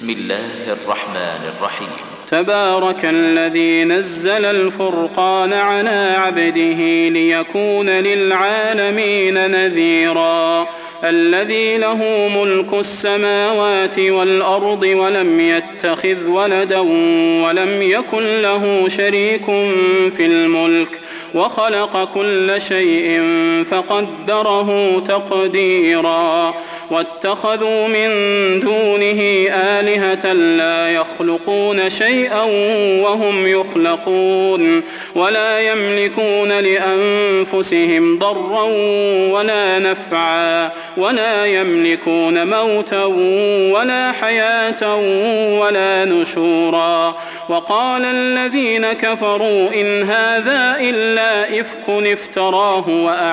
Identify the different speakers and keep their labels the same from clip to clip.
Speaker 1: بسم الله الرحمن الرحيم
Speaker 2: تبارك الذي نزل الفرقان على عبده ليكون للعالمين نذيرا الذي له ملك السماوات والأرض ولم يتخذ ولدا ولم يكن له شريك في الملك وخلق كل شيء فقدره تقديرا واتخذوا من دونه آلهة لا يخلقون شيئا وهم يخلقون ولا يملكون لأنفسهم ضرا ولا نفعا ولا يملكون موتا ولا حياة ولا نشورا وقال الذين كفروا إن هذا إلا إفك افتراه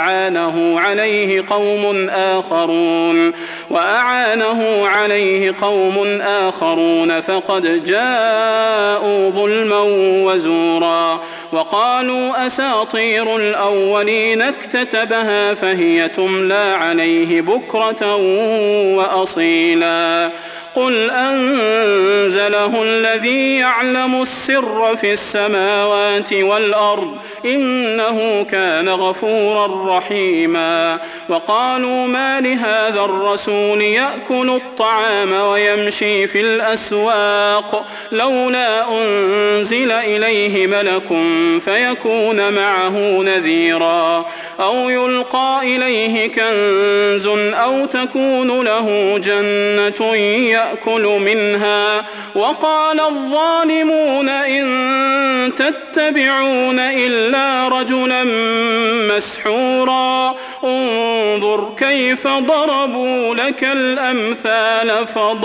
Speaker 2: وأعانه عليه قوم آخرون فقد جاءوا ظلما وزورا وقالوا أساطير الأولين اكتتبها فهي تملى عليه بكرة وأصيلا قل أنزله الذي يعلم السر في السماوات والأرض إنه كان غفورا رحيما وقالوا ما لهذا الرسول يأكل الطعام ويمشي في الأسواق لولا أنزل إليه ملك فيكون معه نذيرا أو يلقى إليه كنز أو تكون له جنة يأكل منها وقال الظالمون إن تتبعون إلا رجلا مسحورا انظر كيف ضربوا لك الأمثال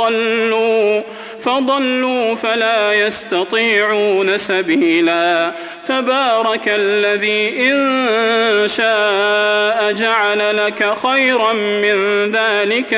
Speaker 2: فضلوا فلا يستطيعون سبيلا تبارك الذي إن شاء جعل لك خيرا من ذلك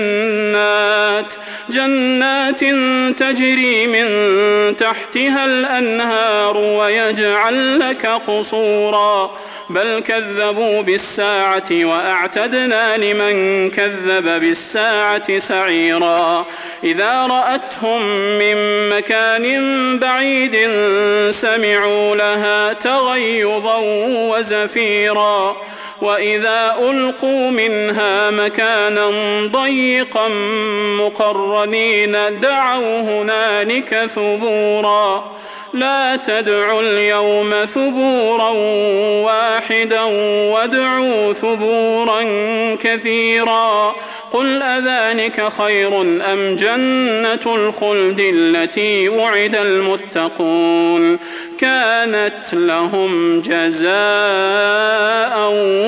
Speaker 2: جنات تجري من تحتها الأنهار ويجعل لك قصورا بل كذبوا بالساعة وأعتدنا لمن كذب بالساعة سعيرا إذا رأتهم من مكان بعيد سمعوا لها تغيظا وزفيرا وإذا ألقوا منها مكانا ضيقا مقرنين دعوا هنالك ثبورا لا تدعوا اليوم ثبورا واحدا وادعوا ثبورا كثيرا قل أذلك خير أم جنة الخلد التي وعد المتقون كانت لهم جزاء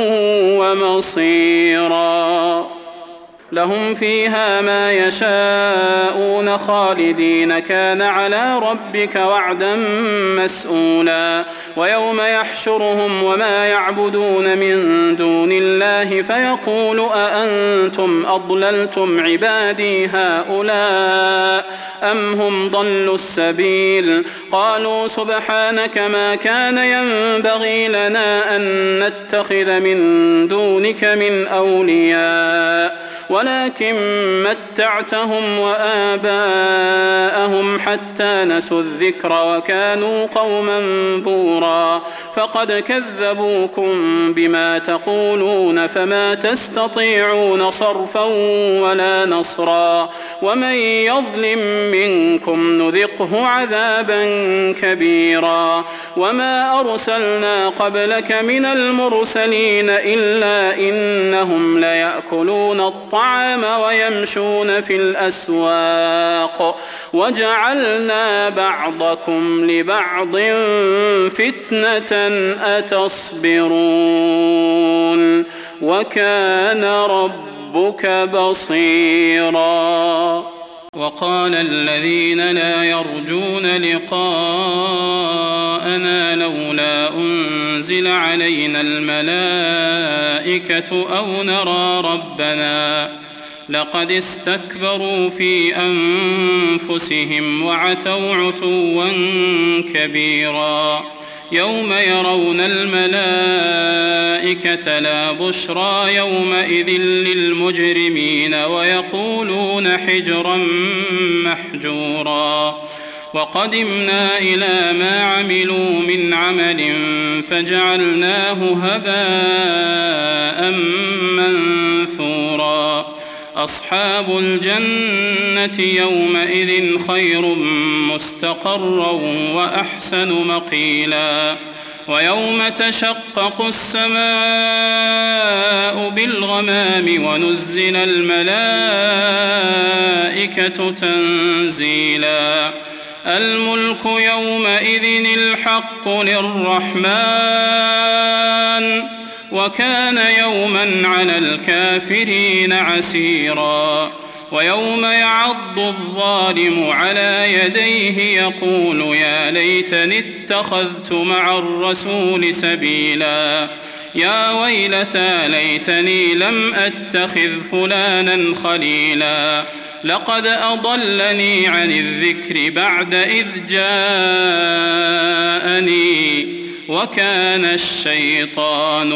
Speaker 2: ومصيرا لهم فيها ما يشاءون خالدين كان على ربك وعدا مسئولا ويوم يحشرهم وما يعبدون من دون الله فيقول أأنتم أضللتم عبادي هؤلاء أم هم ضلوا السبيل قالوا سبحانك ما كان ينبغي لنا أن نتخذ من دونك من أولياء ولكن متعتهم وآباءهم حتى نسوا الذكر وكانوا قوما بورا فقد كذبوكم بما تقولون فما تستطيعون صرفا ولا نصرا ومن يظلم منكم نذقه عذابا كبيرا وما أرسلنا قبلك من المرسلين إلا إنهم ليأكلون الطعام ويمشون في الأسواق وجعلنا بعضكم لبعض فتنة أتصبرون وكان ربك بصيرا وقال الذين لا يرجون لقاءنا لولا أنزل علينا الملائكة أو نرى ربنا لقد استكبروا في أنفسهم وعتوا عتوا كبيرا يوم يرون الملائكة لا بشرى يومئذ للمجرمين ويقولون حجرا محجورا وقدمنا إلى ما عملوا من عمل فجعلناه هباء منثورا أصحاب الجنة يومئذ خير مستقرا وأحسن مقيلا ويوم تشقق السماء بالغمام ونزل الملائكة تنزيلا الملك يومئذ الحق للرحمن وكان يوما على الكافرين عسيرا ويوم يعض الظالم على يديه يقول يا ليتني اتخذت مع الرسول سبيلا يا ويلتى ليتني لم أتخذ فلانا خليلا لقد أضلني عن الذكر بعد إذ جاءني وكان الشيطان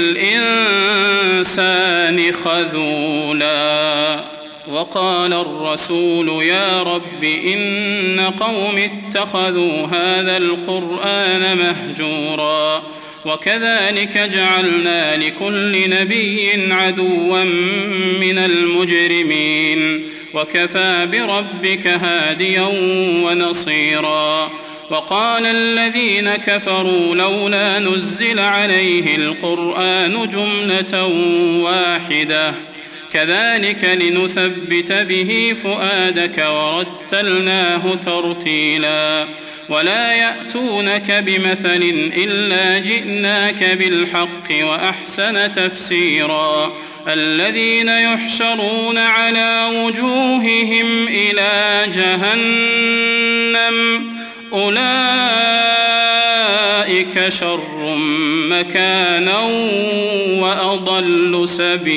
Speaker 2: للإنسان خذولا وقال الرسول يا رب إن قوم اتخذوا هذا القرآن مهجورا وكذلك جعلنا لكل نبي عدوا من المجرمين وكفى بربك هاديا ونصيرا وقال الذين كفروا لولا نزل عليه القرآن جملة واحدة كذلك لنثبت به فؤادك ورتلناه ترتيلا ولا يأتونك بمثل إلا جئناك بالحق وأحسن تفسيرا الذين يحشرون على وجوههم إلى جهنم أولئك شر مكانا وأضل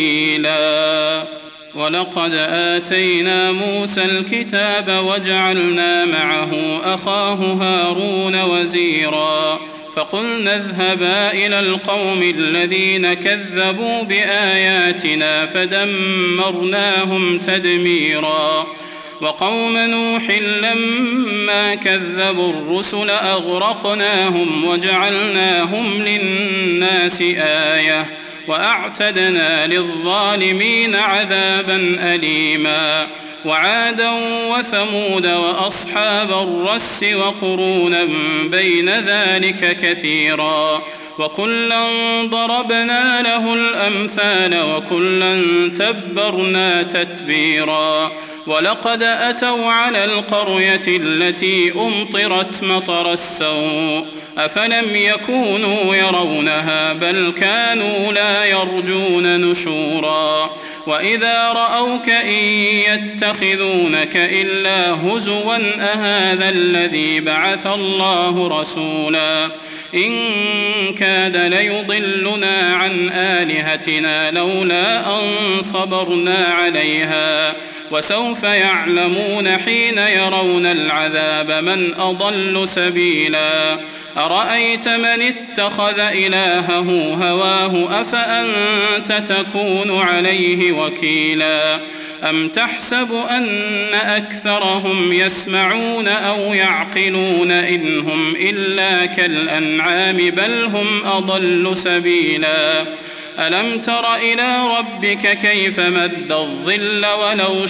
Speaker 2: سبيلا ولقد آتينا موسى الكتاب وجعلنا معه أخاه هارون وزيرا فقلنا اذهبا إلى القوم الذين كذبوا بآياتنا فدمرناهم تدميرا وقوم نوح لما كذبوا الرسل أغرقناهم وجعلناهم للناس آية وأعتدنا للظالمين عذابا أليما وعادا وثمود وأصحاب الرس وقرونا بين ذلك كثيرا وكلا ضربنا له الأمثال وكلا تبرنا تتبيرا ولقد أتوا على القرية التي أمطرت مطر السوء أفلم يكونوا يرونها بل كانوا لا يرجون نشورا وإذا رأوك إن يتخذونك إلا هزوا أهذا الذي بعث الله رسولا إن كاد ليضلنا عن آلهتنا لولا أن صبرنا عليها وسوف يعلمون حين يرون العذاب من أضل سبيلا أرأيت من اتخذ إلهه هواه أفأنت تكون عليه وكيلا أم تحسب أن أكثرهم يسمعون أو يعقلون إن هم إلا كالأنعام بل هم أضل سبيلا ألم تر إلى ربك كيف مد الظل ولو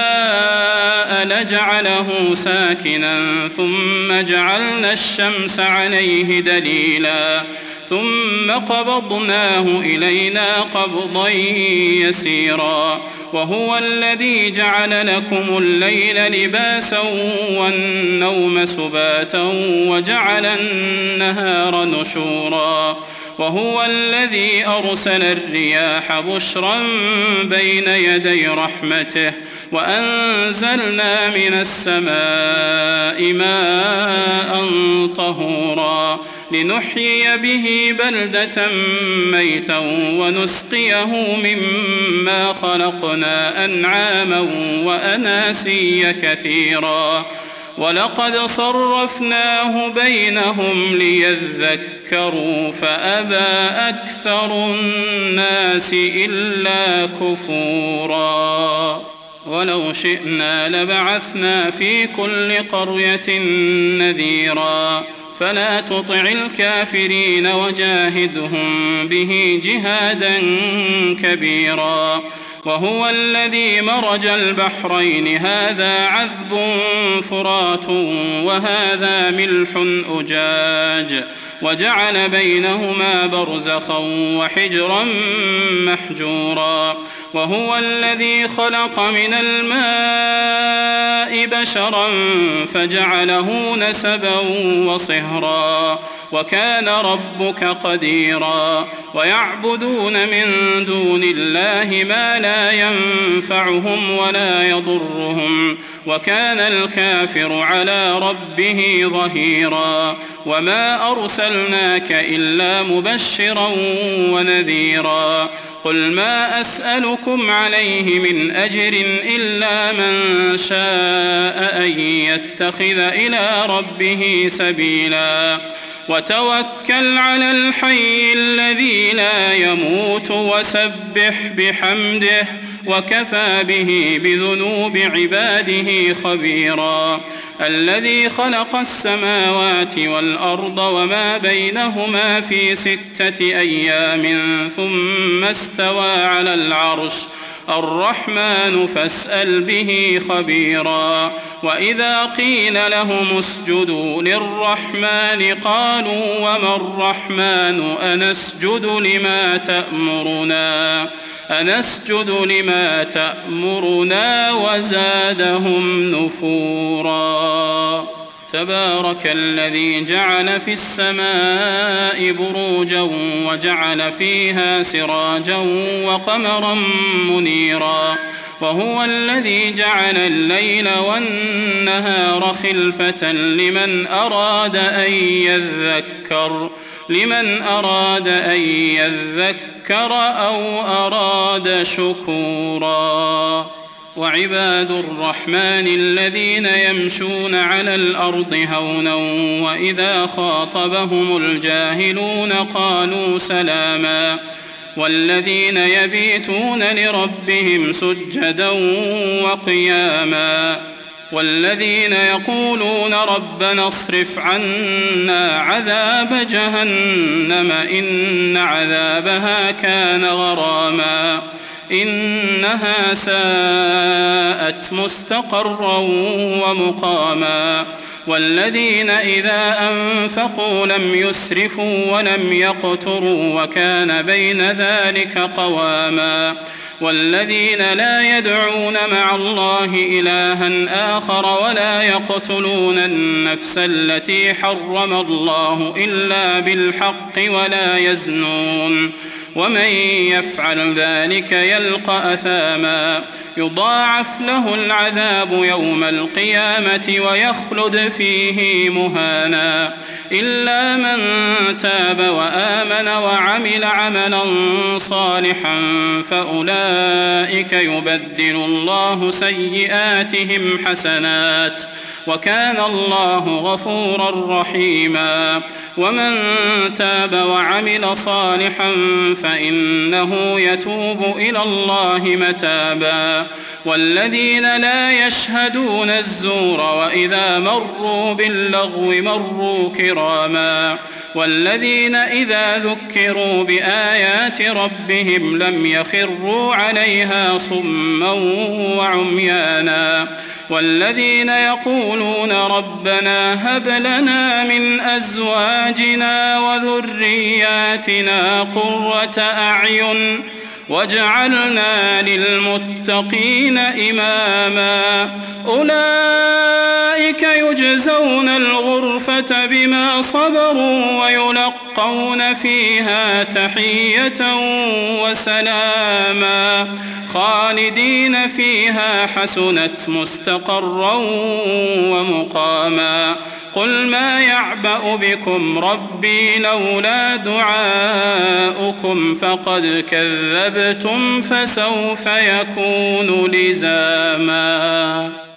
Speaker 2: شاء لجعله ساكنا ثم جعلنا الشمس عليه دليلا ثم قبضناه إلينا قبضا يسيرا وهو الذي جعل لكم الليل لباسا والنوم سباتا وجعل النهار نشورا وهو الذي أرسل الرياح بشرا بين يدي رحمته وأنزلنا من السماء ماء طهورا لنحيي به بلدة ميتا ونسقيه مما خلقنا أنعاما وأناسيا كثيرا ولقد صرفناه بينهم ليذكروا فأبى أكثر الناس إلا كفورا ولو شئنا لبعثنا في كل قرية نذيرا فلا تطع الكافرين وجاهدهم به جهادا كبيرا وهو الذي مرج البحرين هذا عذب فرات وهذا ملح أجاج وجعل بينهما برزخا وحجرا محجورا وهو الذي خلق من الماء بشرا فجعله نسبا وصهرا وكان ربك قديرا ويعبدون من دون الله ما لا ينفعهم ولا يضرهم وكان الكافر على ربه ظهيرا وما أرسلناك إلا مبشرا ونذيرا قل ما أسألكم عليه من أجر إلا من شاء أن يتخذ إلى ربه سبيلا وتوكل على الحي الذي لا يموت وسبح بحمده وكفى به بذنوب عباده خبيرا الذي خلق السماوات والأرض وما بينهما في 6 أيام ثم استوى على العرش الرحمن فاسأل به خبيرا وإذا قيل لهم اسجدوا للرحمن قالوا وما الرحمن أنسجد لما تأمرنا وزادهم نفورا تبارك الذي جعل في السماء بروجا وجعل فيها سراجا وقمرا منيرا وهو الذي جعل الليل والنهار خلفة لمن أراد أن يذكر أو أراد شكورا وعباد الرحمن الذين يمشون على الأرض هونا وإذا خاطبهم الجاهلون قالوا سلاما والذين يبيتون لربهم سجدا وقياما والذين يقولون ربنا اصرف عنا عذاب جهنم إن عذابها كان غراما إنها ساءت مستقرا ومقاما والذين إذا أنفقوا لم يسرفوا ولم يقتروا وكان بين ذلك قواما والذين لا يدعون مع الله إلها آخر ولا يقتلون النفس التي حرم الله إلا بالحق ولا يزنون ومن يفعل ذلك يلقى أثاما يضاعف له العذاب يوم القيامة ويخلد فيه مهانا إلا من تاب وآمن وعمل عملا صالحا فأولئك يبدل الله سيئاتهم حسنات وكان الله غفورا رحيما ومن تاب وعمل صالحا فإنه يتوب إلى الله متابا والذين لا يشهدون الزور وإذا مروا باللغو مروا كراما والذين إذا ذكروا بآيات ربهم لم يخروا عليها صما وعميانا والذين يقولون ربنا هب لنا من أزواجنا وذرياتنا قرة أعين واجعلنا للمتقين إماما أولئك يجزون الغرفة بما صبروا ويلقون فيها تحية وسلاما خالدين فيها حسنت مستقرا ومقاما قل ما يعبأ بكم ربي لولا دعاؤكم فقد كذبتم فسوف يكون لزاما.